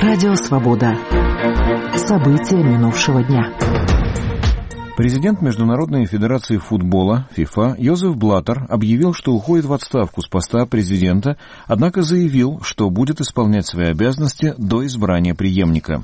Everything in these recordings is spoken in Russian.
Радио «Свобода». События минувшего дня. Президент Международной федерации футбола ФИФА Йозеф Блаттер объявил, что уходит в отставку с поста президента, однако заявил, что будет исполнять свои обязанности до избрания преемника.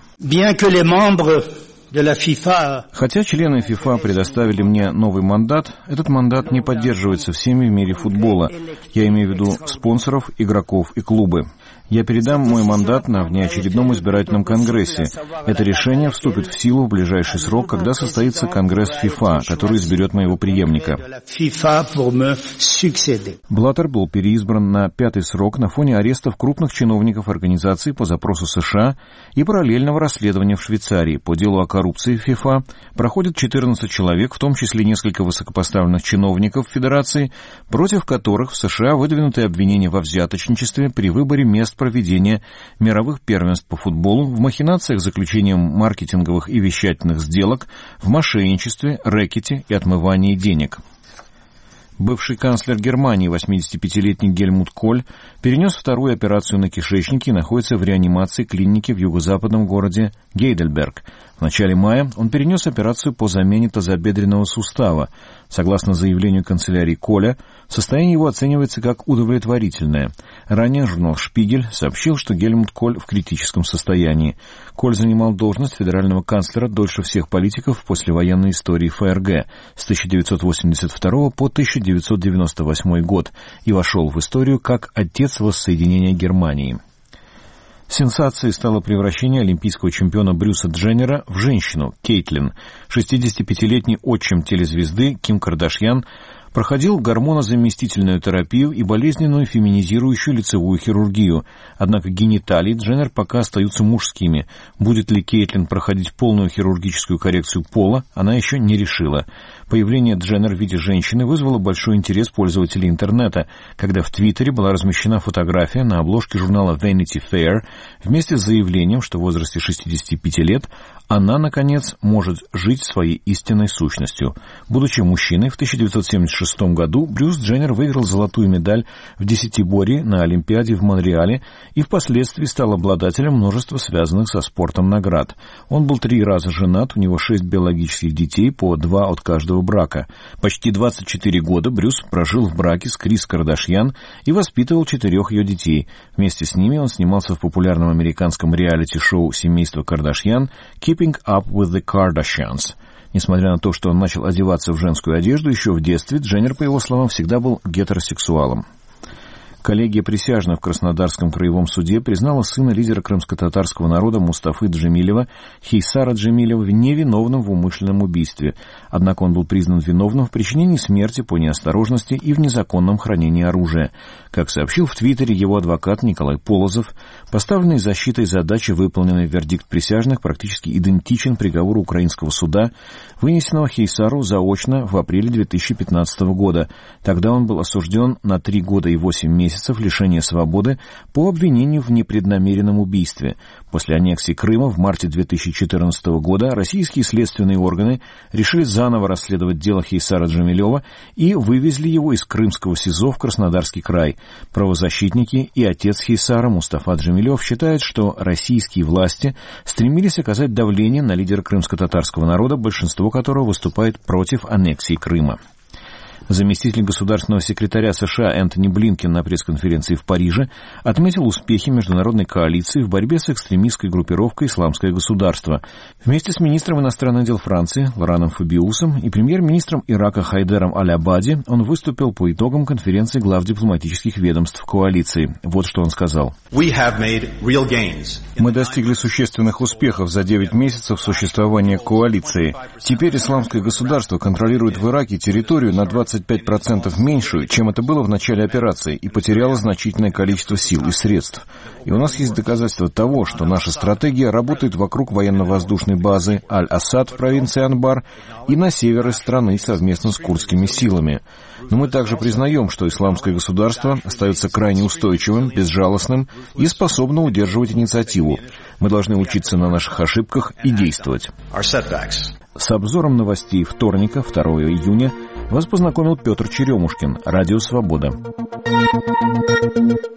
Хотя члены ФИФА предоставили мне новый мандат, этот мандат не поддерживается всеми в мире футбола. Я имею в виду спонсоров, игроков и клубы. Я передам мой мандат на внеочередном избирательном конгрессе. Это решение вступит в силу в ближайший срок, когда состоится конгресс ФИФА, который изберет моего преемника. Блаттер был переизбран на 5-й срок на фоне арестов крупных чиновников организации по запросу США и параллельного расследования в Швейцарии. По делу о коррупции в ФИФА проходит 14 человек, в том числе несколько высокопоставленных чиновников Федерации, против которых в США выдвинуты обвинения во взяточничестве при выборе мест проведения мировых первенств по футболу, в махинациях с заключением маркетинговых и вещательных сделок, в мошенничестве, рэкете и отмывании денег. Бывший канцлер Германии, 85-летний Гельмут Коль, перенес вторую операцию на кишечнике и находится в реанимации клиники в юго-западном городе Гейдельберг. В начале мая он перенес операцию по замене тазобедренного сустава. Согласно заявлению канцелярии Коля, состояние его оценивается как удовлетворительное. Ранее журнал «Шпигель» сообщил, что Гельмут Коль в критическом состоянии. Коль занимал должность федерального канцлера дольше всех политиков в послевоенной истории ФРГ с 1982 по 1998 год и вошел в историю как отец воссоединения Германии. Сенсацией стало превращение олимпийского чемпиона Брюса Дженнера в женщину, Кейтлин. 65-летний отчим телезвезды Ким Кардашьян проходил гормонозаместительную терапию и болезненную феминизирующую лицевую хирургию. Однако гениталии Дженнер пока остаются мужскими. Будет ли Кейтлин проходить полную хирургическую коррекцию пола, она еще не решила. Появление Дженнер в виде женщины вызвало большой интерес пользователей интернета, когда в Твиттере была размещена фотография на обложке журнала Vanity Fair вместе с заявлением, что в возрасте 65 лет она, наконец, может жить своей истинной сущностью. Будучи мужчиной, в 1976 году Брюс Дженнер выиграл золотую медаль в десятиборье на Олимпиаде в Монреале и впоследствии стал обладателем множества связанных со спортом наград. Он был 3 раза женат, у него 6 биологических детей, по 2 от каждого брака. Почти 24 года Брюс прожил в браке с Крис Кардашьян и воспитывал 4 ее детей. Вместе с ними он снимался в популярном американском реалити-шоу семейства Кардашьян «Keeping Up with the Kardashians». Несмотря на то, что он начал одеваться в женскую одежду еще в детстве, Дженнер, по его словам, всегда был гетеросексуалом. Коллегия присяжных в Краснодарском краевом суде признала сына лидера крымско-татарского народа Мустафы Джемилева, Хейсара Джемилева, невиновным в умышленном убийстве. Однако он был признан виновным в причинении смерти по неосторожности и в незаконном хранении оружия. Как сообщил в Твиттере его адвокат Николай Полозов, поставленной защитой задачи, выполненный вердикт присяжных, практически идентичен приговору украинского суда, вынесенного Хейсару заочно в апреле 2015 года. Тогда он был осужден на 3 года и 8 месяцев лишения свободы по обвинению в непреднамеренном убийстве. После аннексии Крыма в марте 2014 года российские следственные органы решили заново расследовать дело Хейсара Джемилева и вывезли его из крымского СИЗО в Краснодарский край. Правозащитники и отец Хейсара Мустафа Джемилев считают, что российские власти стремились оказать давление на лидера крымско-татарского народа, большинство которого выступает против аннексии Крыма. Заместитель государственного секретаря США Энтони Блинкен на пресс-конференции в Париже отметил успехи международной коалиции в борьбе с экстремистской группировкой «Исламское государство». Вместе с министром иностранных дел Франции Лораном Фабиусом и премьер-министром Ирака Хайдером Аль-Абади он выступил по итогам конференции глав дипломатических ведомств коалиции. Вот что он сказал. Мы достигли существенных успехов за 9 месяцев существования коалиции. Теперь «Исламское государство» контролирует в Ираке территорию на 25% меньшую, чем это было в начале операции, и потеряло значительное количество сил и средств. И у нас есть доказательства того, что наша стратегия работает вокруг военно-воздушной базы Аль-Асад в провинции Анбар и на севере страны совместно с курдскими силами. Но мы также признаем, что исламское государство остается крайне устойчивым, безжалостным и способно удерживать инициативу. Мы должны учиться на наших ошибках и действовать. С обзором новостей вторника, 2 июня, вас познакомил Петр Черемушкин, Радио «Свобода».